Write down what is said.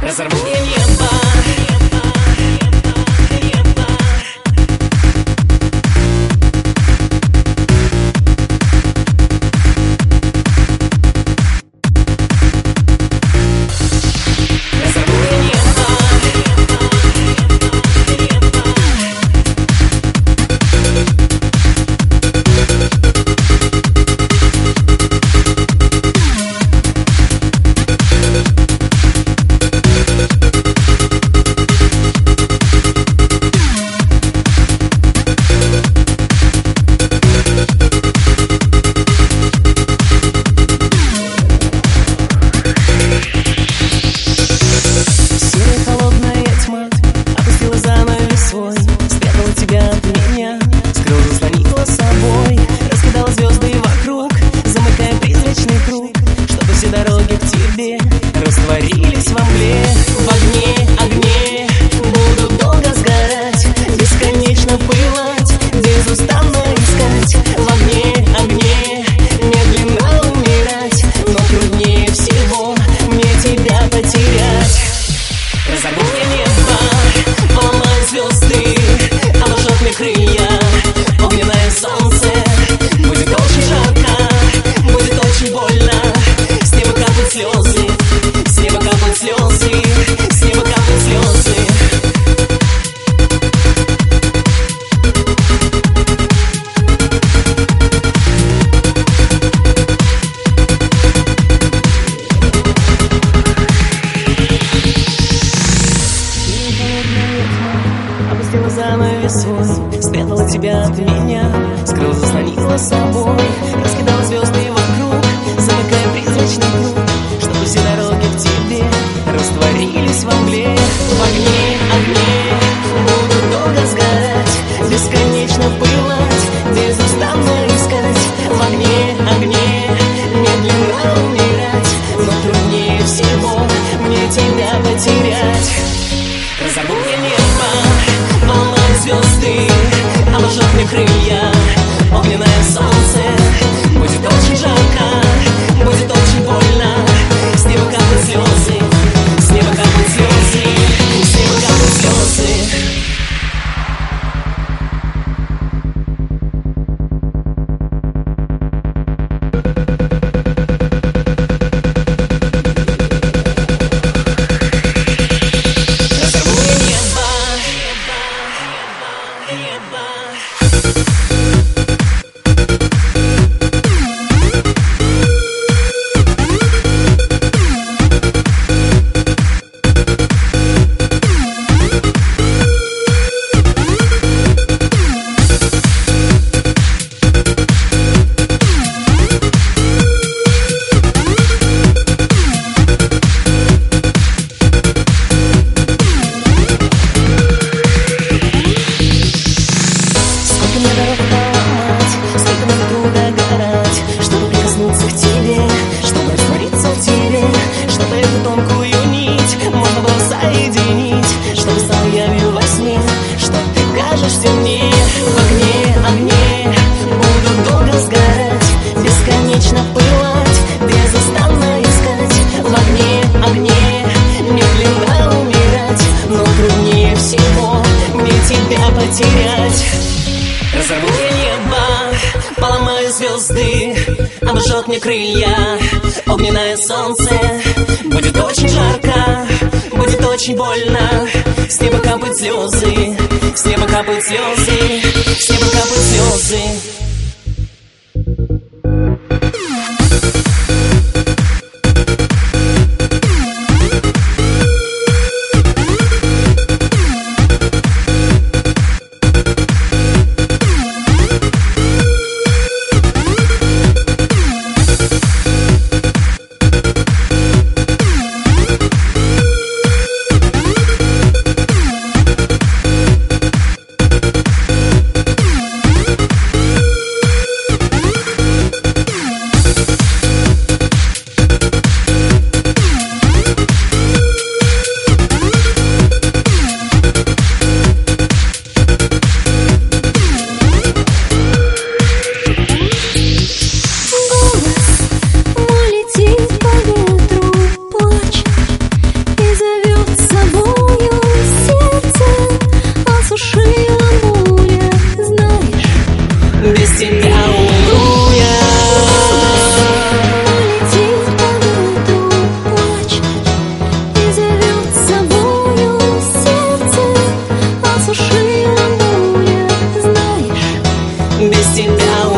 Разорву я небо. Растворились во мгле, в огне, огне. Буду долго сгорать, бесконечно пылать, безустанно искать. В огне, огне, медленно умирать, но труднее всего мне тебя потерять. Разорву я небо, поломаю звезды, обожжет мне крылья огненное солнце. Будет очень жарко, будет очень больно, с неба капают слезы. С неба капают слезы, с неба капают слезы. Опустила занавесой, спрятала тебя от меня, скрыла, заслонила собой, раскидала звезды вокруг, замыкая призрачный круг, чтобы все дороги к тебе растворились во мгле. В огне, огне, буду долго сгорать, бесконечно пылать, безустанно искать. В огне, огне, медленно умирать, но труднее всего мне тебя потерять. Разорву я небо, поломаю звезды, обожжет мне крылья огненное солнце. Будет очень жарко, будет очень больно, с неба капают слезы, с неба капают слезы, с неба капают слезы. Чтобы прикоснуться к тебе, чтобы раствориться в тебе, чтобы эту тонкую нить можно было соединить, чтобы стал явью во сне, что ты кажешься мне. В огне, огне, буду долго сгорать, бесконечно пылать, безустанно искать. В огне, огне, медленно умирать, но труднее всего мне тебя потерять. Разорву я небо, поломаю звезды, обожжет мне крылья огненное солнце. Будет очень жарко, будет очень больно, с неба капают слезы, с неба капают слезы, с неба капают слезы. без тебя умру я. Полетит под утро плач и зовет с собою сердце, осушила буря, знаешь. Без тебя